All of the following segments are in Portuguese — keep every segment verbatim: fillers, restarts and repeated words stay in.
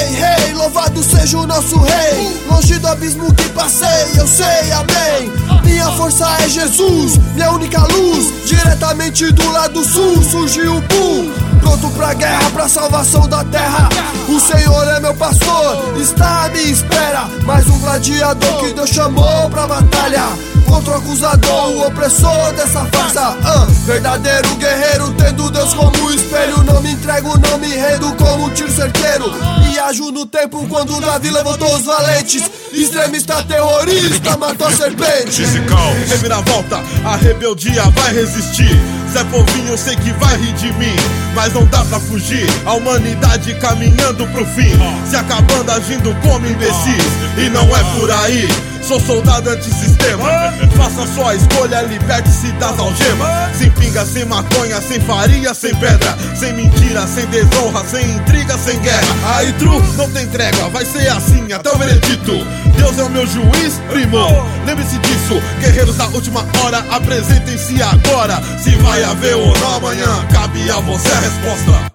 Rei, rei, louvado seja o nosso rei. Longe do abismo que passei, eu sei, amém. Minha força é Jesus, minha única luz. Diretamente do lado sul surgiu o boom. Pronto pra guerra, pra salvação da terra. O Senhor é meu pastor, está à minha espera. Mais um gladiador que Deus chamou pra batalha. Contra o acusador, o opressor dessa farsa. uh, Verdadeiro guerreiro, tendo Deus como espelho. Não me entrego, não me rendo como um tiro certeiro. Viajo no tempo quando Davi levantou os valentes. Extremista terrorista matou a serpente. Reviravolta, a rebeldia vai resistir. Zé Povinho, eu sei que vai rir de mim, mas não dá pra fugir. A humanidade caminhando pro fim, se acabando agindo como imbecis. E não é por aí, sou soldado antissistema. Faça sua escolha, liberte-se das algemas. Sem pinga, sem maconha, sem farinha, sem pedra. Sem mentira, sem desonra, sem intriga, sem guerra. Aí true, não tem trégua, vai ser assim até o veredito. Deus é o meu juiz, primo, lembre-se disso. Guerreiros da última hora, apresentem-se agora. Se vai haver ou não amanhã, cabe a você a resposta.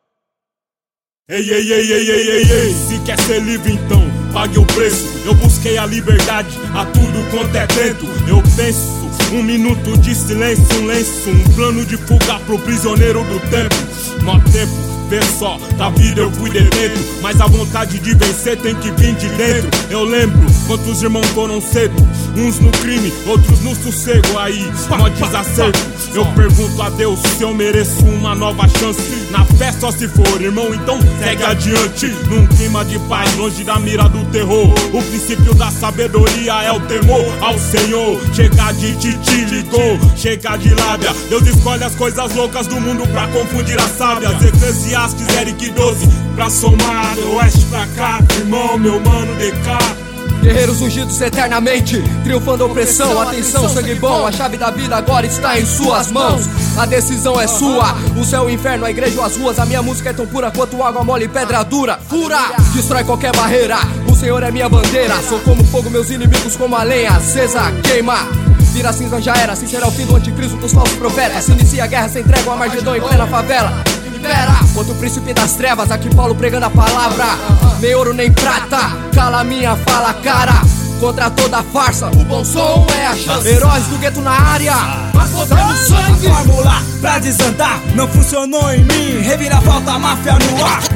Ei, ei, ei, ei, ei, ei, ei, se quer ser livre então, pague o preço. Eu busquei a liberdade a tudo quanto é dentro. Eu penso, um minuto de silêncio, um lenço, um plano de fuga pro prisioneiro do tempo. Nó tempo, vê só, da vida eu fui detento, mas a vontade de vencer tem que vir de dentro. Eu lembro quantos irmãos foram cedo, uns no crime, outros no sossego. Aí, nó desacerto, eu pergunto a Deus se eu mereço uma nova chance. Na fé só se for, irmão, então segue adiante. Num clima de paz, longe da mira do terror. O princípio da sabedoria é o temor ao Senhor. Chega de titi, ligou, chega de lábia. Deus escolhe as coisas loucas do mundo pra confundir as sábias. Eclesiastes, Eric doze, pra somar do oeste pra cá, irmão, meu mano, D K. Guerreiros ungidos eternamente, triunfando a opressão. Atenção, sangue bom, a chave da vida agora está em suas mãos. A decisão é sua, o céu, o inferno, a igreja ou as ruas. A minha música é tão pura quanto água mole e pedra dura. Fura, destrói qualquer barreira, o Senhor é minha bandeira. Sou como fogo, meus inimigos como a lenha acesa, queima. Vira cinza, já era, assim será o fim do anticristo dos falsos profetas. Se inicia a guerra sem trégua, Armagedon em plena favela. Contra o príncipe das trevas, aqui Paulo pregando a palavra. Nem ouro nem prata, cala minha fala, cara. Contra toda farsa, o bom som é a chance. Heróis do gueto na área, mas botando sangue. A fórmula pra desandar não funcionou em mim. Reviravolta, máfia no ar.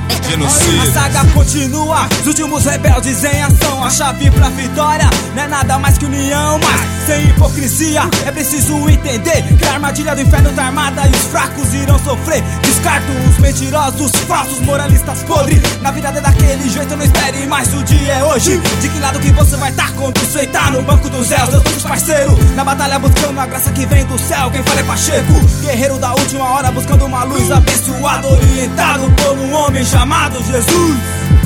A saga continua, os últimos rebeldes em ação. A chave pra vitória não é nada mais que união, mas sem hipocrisia. É preciso entender que a armadilha do inferno tá armada e os fracos irão sofrer. Descarto os mentirosos, falsos, moralistas podres. Na vida é daquele jeito, não espere mais, o dia é hoje. De que lado que você vai estar quando você tá no banco dos réus? Deus dos parceiros, na batalha buscando a graça que vem do céu. Quem fala é Pacheco, guerreiro da última hora buscando uma luz. Abençoado, orientado por um homem chamado Jesus.